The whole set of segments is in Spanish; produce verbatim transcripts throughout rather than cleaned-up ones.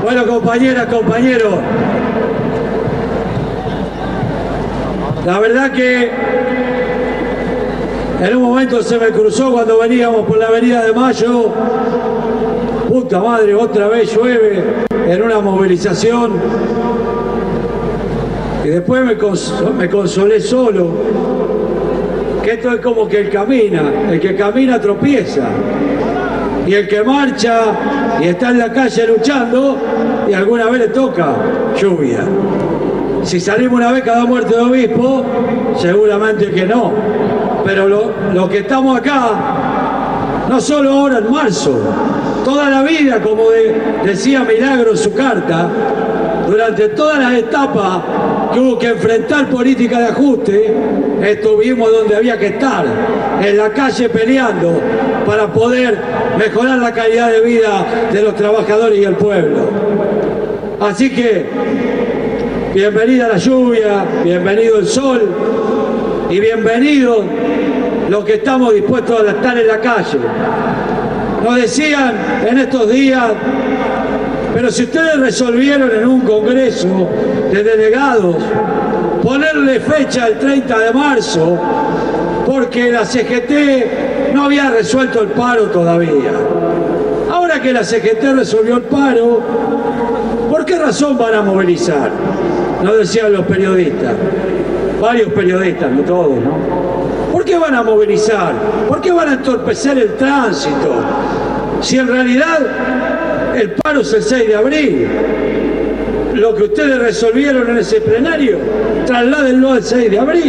Bueno, compañeras, compañeros, la verdad que en un momento se me cruzó cuando veníamos por la avenida de Mayo, puta madre, otra vez llueve en una movilización, y después me, cons me consolé solo, que esto es como que el camina, el que camina tropieza, y el que marcha y está en la calle luchando, y alguna vez le toca lluvia. Si salimos una vez cada muerte de obispo, seguramente que no. Pero lo, lo que estamos acá, no solo ahora en marzo, toda la vida, como de, decía Milagro en su carta, durante todas las etapas que hubo que enfrentar política de ajuste, estuvimos donde había que estar, en la calle peleando para poder mejorar la calidad de vida de los trabajadores y el pueblo. Así que, bienvenida la lluvia, bienvenido el sol y bienvenidos los que estamos dispuestos a estar en la calle. Nos decían en estos días, pero si ustedes resolvieron en un congreso de delegados ponerle fecha el treinta de marzo porque la C G T no había resuelto el paro todavía. Ahora que la C G T resolvió el paro, ¿por qué razón van a movilizar? Nos decían los periodistas, varios periodistas, no todos, ¿no? ¿Por qué van a movilizar? ¿Por qué van a entorpecer el tránsito? Si en realidad el paro es el seis de abril. Lo que ustedes resolvieron en ese plenario, trasládenlo al seis de abril.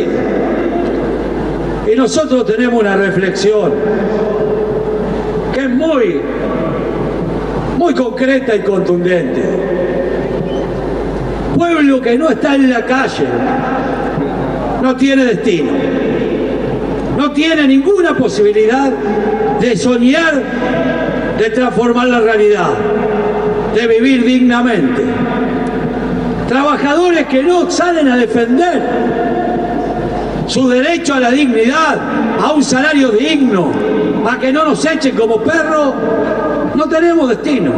Y nosotros tenemos una reflexión que es muy, muy concreta y contundente. Pueblo que no está en la calle no tiene destino, no tiene ninguna posibilidad de soñar, de transformar la realidad, de vivir dignamente. Trabajadores que no salen a defender su derecho a la dignidad, a un salario digno, a que no nos echen como perros, no tenemos destino.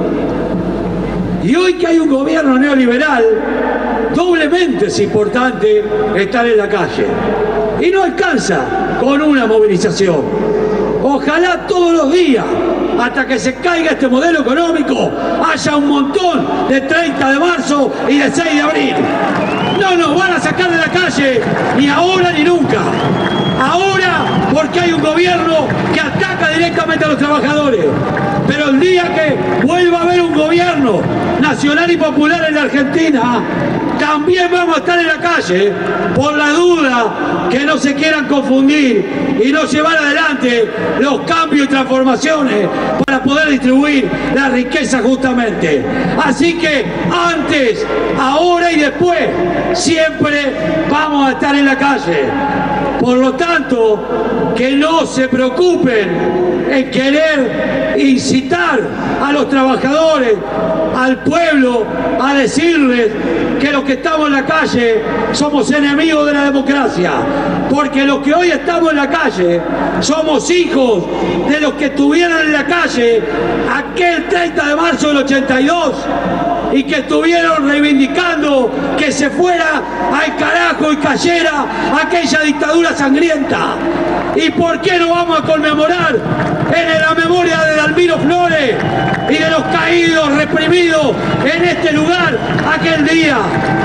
Y hoy que hay un gobierno neoliberal, doblemente es importante estar en la calle. Y no alcanza con una movilización. Ojalá todos los días, hasta que se caiga este modelo económico, haya un montón de treinta de marzo y de seis de abril. No nos van a sacar de la calle, ni ahora ni nunca. Ahora porque hay un gobierno que ataca directamente a los trabajadores. Pero el día que vuelva a haber un gobierno nacional y popular en la Argentina, también vamos a estar en la calle por la duda que no se quieran confundir y no llevar adelante los cambios y transformaciones para poder distribuir la riqueza justamente. Así que antes, ahora y después, siempre vamos a estar en la calle. Por lo tanto, que no se preocupen en querer incitar a los trabajadores, al pueblo, a decirles que los que estamos en la calle somos enemigos de la democracia, porque los que hoy estamos en la calle somos hijos de los que estuvieron en la calle aquel treinta de marzo del ochenta y dos y que estuvieron reivindicando que se fuera al carajo y cayera aquella dictadura sangrienta. ¿Y por qué no vamos a conmemorar en la memoria de Dalmiro Flores y de los caídos, reprimidos en este lugar aquel día?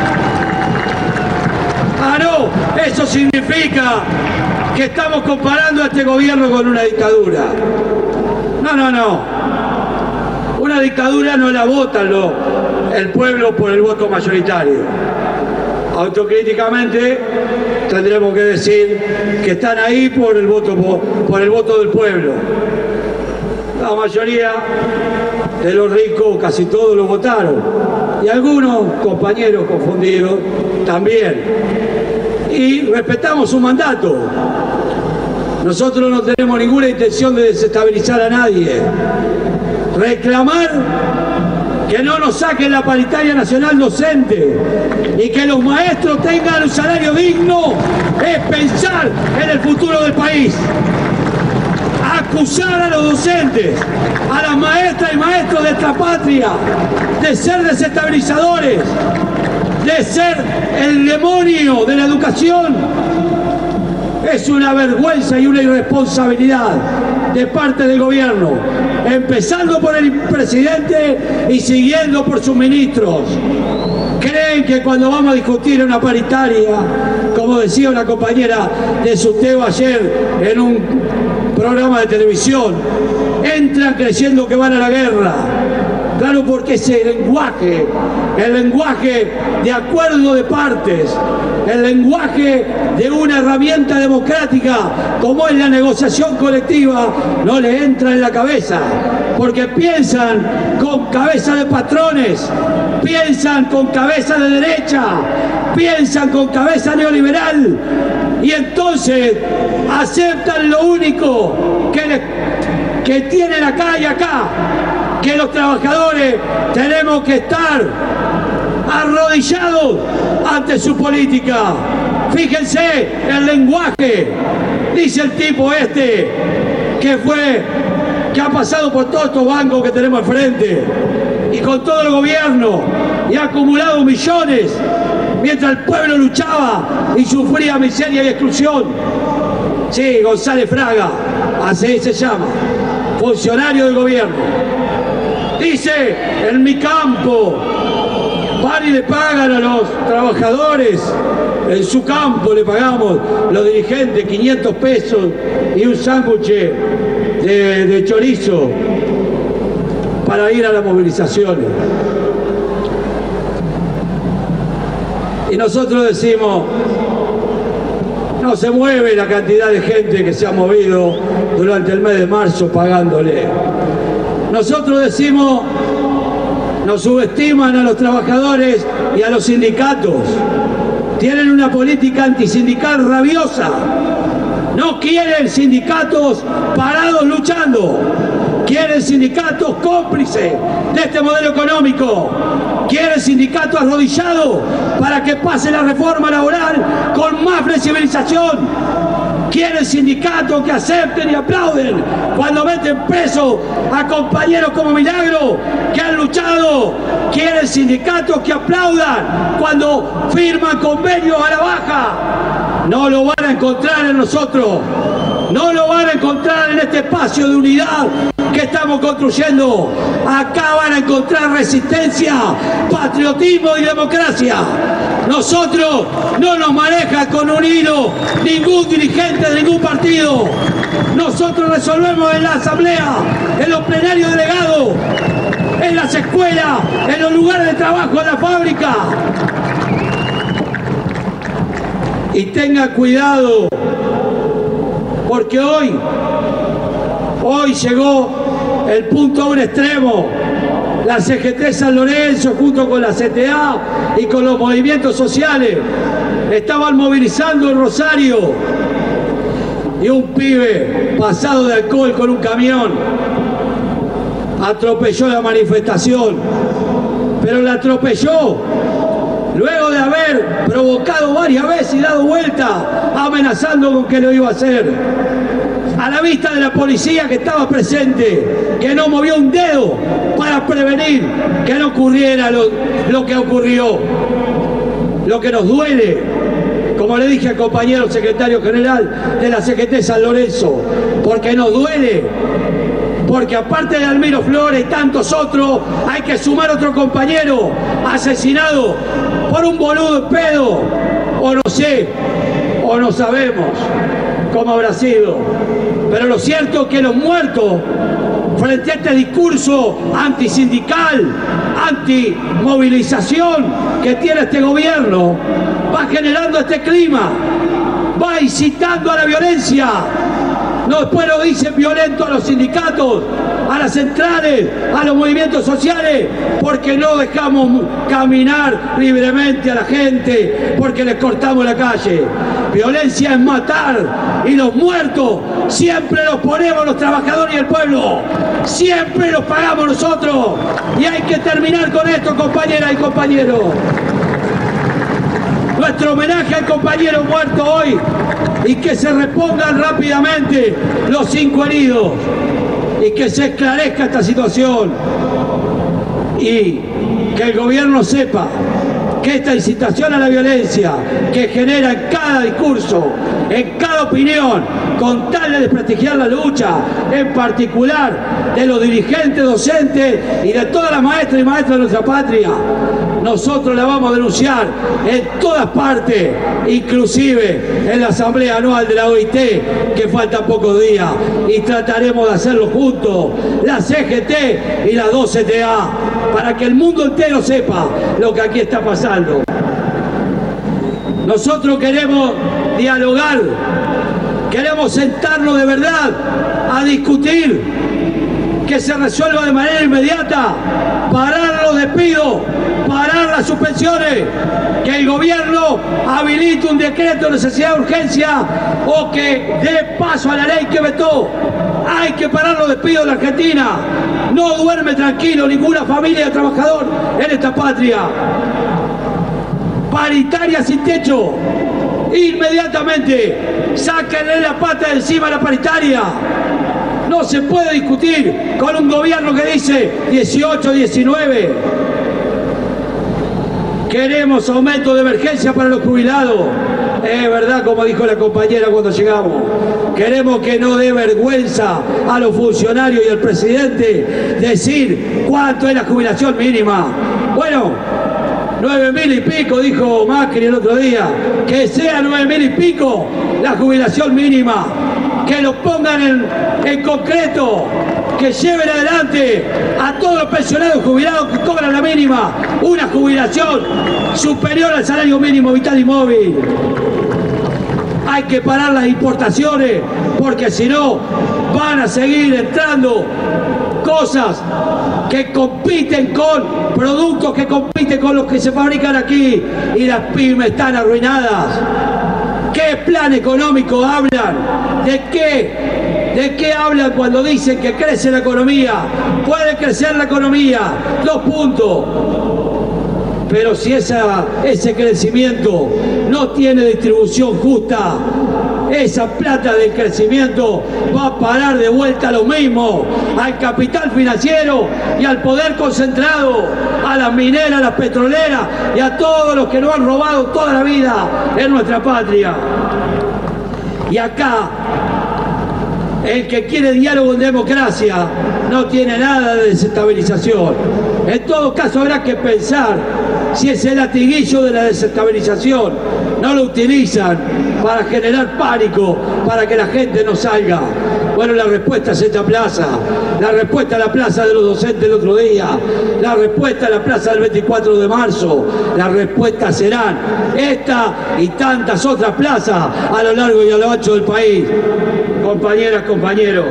Ah, no, eso significa que estamos comparando a este gobierno con una dictadura. No, no, no. Una dictadura no la vota lo, el pueblo por el voto mayoritario. Autocríticamente tendremos que decir que están ahí por el voto, por, por el voto del pueblo. La mayoría de los ricos, casi todos lo votaron. Y algunos compañeros confundidos también. Y respetamos su mandato. Nosotros no tenemos ninguna intención de desestabilizar a nadie. Reclamar que no nos saquen la paritaria nacional docente y que los maestros tengan un salario digno es pensar en el futuro del país. acusar a los docentes, a las maestras y maestros de esta patria, de ser desestabilizadores, de ser el demonio de la educación, es una vergüenza y una irresponsabilidad de parte del gobierno, empezando por el presidente y siguiendo por sus ministros. Creen que cuando vamos a discutir una paritaria, como decía una compañera de Suteo ayer en un programa de televisión, entran creyendo que van a la guerra. Claro, porque ese lenguaje, el lenguaje de acuerdo de partes, el lenguaje de una herramienta democrática como es la negociación colectiva, no le entra en la cabeza, porque piensan con cabeza de patrones, piensan con cabeza de derecha, piensan con cabeza neoliberal, y entonces aceptan lo único que, le, que tienen acá y acá, que los trabajadores tenemos que estar arrodillados ante su política. Fíjense el lenguaje, dice el tipo este, que fue, que ha pasado por todos estos bancos que tenemos enfrente, y con todo el gobierno, y ha acumulado millones, mientras el pueblo luchaba y sufría miseria y exclusión. Sí, González Fraga, así se llama, funcionario del gobierno. Dice, en mi campo, van y le pagan a los trabajadores, en su campo le pagamos, los dirigentes, quinientos pesos y un sándwich de, de chorizo para ir a las movilizaciones. Y nosotros decimos, no se mueve la cantidad de gente que se ha movido durante el mes de marzo pagándole. Nosotros decimos, nos subestiman a los trabajadores y a los sindicatos. Tienen una política antisindical rabiosa. No quieren sindicatos parados luchando. Quieren sindicatos cómplices de este modelo económico. Quieren sindicatos arrodillados para que pase la reforma laboral con más flexibilización. Quieren sindicatos que acepten y aplauden cuando meten preso a compañeros como Milagro, que han luchado. Quieren sindicatos que aplaudan cuando firman convenios a la baja. No lo van a encontrar en nosotros. No lo van a encontrar en este espacio de unidad que estamos construyendo. Acá van a encontrar resistencia, patriotismo y democracia. Nosotros no nos maneja con un hilo ningún dirigente de ningún partido. Nosotros resolvemos en la asamblea, en los plenarios delegados, en las escuelas, en los lugares de trabajo, en la fábrica. Y tenga cuidado, porque hoy, hoy llegó el punto a un extremo. La C G T San Lorenzo, junto con la C T A y con los movimientos sociales, estaban movilizando en Rosario, y un pibe pasado de alcohol con un camión atropelló la manifestación, pero la atropelló luego de haber provocado varias veces y dado vuelta, amenazando con que lo iba a hacer. A la vista de la policía que estaba presente, que no movió un dedo para prevenir que no ocurriera lo, lo que ocurrió. Lo que nos duele, como le dije al compañero secretario general de la C G T San Lorenzo, porque nos duele, porque aparte de Almiro Flores y tantos otros, hay que sumar otro compañero asesinado por un boludo en pedo, o no sé, o no sabemos cómo habrá sido. Pero lo cierto es que los muertos, frente a este discurso antisindical, antimovilización que tiene este gobierno, va generando este clima, va incitando a la violencia. No, después lo dicen violento a los sindicatos, a las centrales, a los movimientos sociales, porque no dejamos caminar libremente a la gente, porque les cortamos la calle. Violencia es matar, y los muertos siempre los ponemos los trabajadores y el pueblo, siempre los pagamos nosotros, y hay que terminar con esto, compañeras y compañeros. Nuestro homenaje al compañero muerto hoy y que se repongan rápidamente los cinco heridos y que se esclarezca esta situación y que el gobierno sepa que esta incitación a la violencia que genera en cada discurso, en cada opinión, con tal de desprestigiar la lucha, en particular de los dirigentes docentes y de todas las maestras y maestras de nuestra patria, nosotros la vamos a denunciar en todas partes, inclusive en la Asamblea Anual de la O I T, que faltan pocos días, y trataremos de hacerlo juntos, la C G T y la doce T A, para que el mundo entero sepa lo que aquí está pasando. Nosotros queremos dialogar, queremos sentarnos de verdad a discutir, que se resuelva de manera inmediata, parar los despidos, parar las suspensiones, que el gobierno habilite un decreto de necesidad de urgencia o que dé paso a la ley que vetó. Hay que parar los despidos en la Argentina. No duerme tranquilo ninguna familia de trabajador en esta patria. Paritaria sin techo. Inmediatamente sáquenle la pata de encima a la paritaria. No se puede discutir con un gobierno que dice dieciocho, diecinueve. Queremos aumento de emergencia para los jubilados. Es verdad, como dijo la compañera cuando llegamos. Queremos que no dé vergüenza a los funcionarios y al presidente decir cuánto es la jubilación mínima. Bueno, nueve mil y pico, dijo Macri el otro día. Que sea nueve mil y pico la jubilación mínima. Que lo pongan en, en concreto. Que lleven adelante a todos los pensionados jubilados que cobran la mínima una jubilación superior al salario mínimo vital y móvil. Hay que parar las importaciones porque si no van a seguir entrando cosas que compiten con productos que compiten con los que se fabrican aquí y las pymes están arruinadas. ¿Qué plan económico hablan? ¿De qué? ¿De qué hablan cuando dicen que crece la economía? Puede crecer la economía, dos puntos. Pero si esa, ese crecimiento no tiene distribución justa, esa plata del crecimiento va a parar de vuelta a lo mismo, al capital financiero y al poder concentrado, a las mineras, a las petroleras y a todos los que nos han robado toda la vida en nuestra patria. Y acá, el que quiere diálogo en democracia no tiene nada de desestabilización. En todo caso habrá que pensar si ese latiguillo de la desestabilización no lo utilizan para generar pánico, para que la gente no salga. Bueno, la respuesta es esta plaza, la respuesta a la plaza de los docentes el otro día, la respuesta a la plaza del veinticuatro de marzo, la respuesta serán esta y tantas otras plazas a lo largo y a lo ancho del país. Compañeras, compañeros,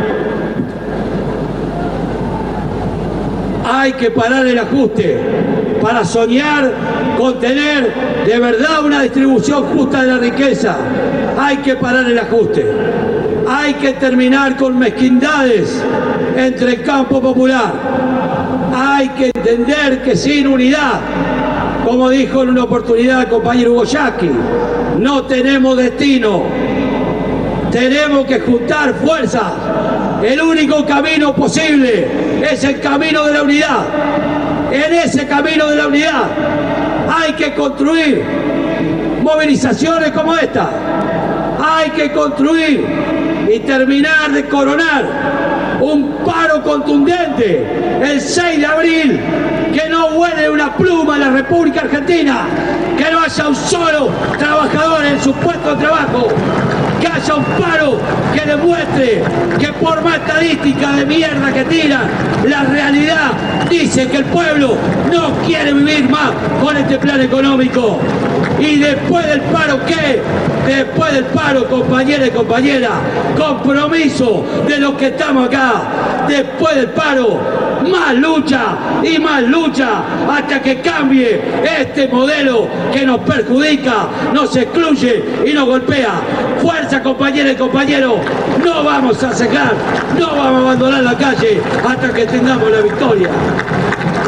hay que parar el ajuste para soñar con tener de verdad una distribución justa de la riqueza. Hay que parar el ajuste. Hay que terminar con mezquindades entre el campo popular. Hay que entender que sin unidad, como dijo en una oportunidad el compañero Hugo Yasky, no tenemos destino. Tenemos que juntar fuerzas. El único camino posible es el camino de la unidad. En ese camino de la unidad hay que construir movilizaciones como esta. Hay que construir y terminar de coronar un paro contundente el seis de abril, que no vuele una pluma en la República Argentina, que no haya un solo trabajador en su puesto de trabajo, que haya un paro que demuestre que por más estadística de mierda que tiran, la realidad dice que el pueblo no quiere vivir más con este plan económico. Y después del paro, ¿qué? Después del paro, compañeras y compañeras, compromiso de los que estamos acá. Después del paro, más lucha y más lucha hasta que cambie este modelo que nos perjudica, nos excluye y nos golpea. Fuerza, compañeras y compañeros, no vamos a cejar, no vamos a abandonar la calle hasta que tengamos la victoria.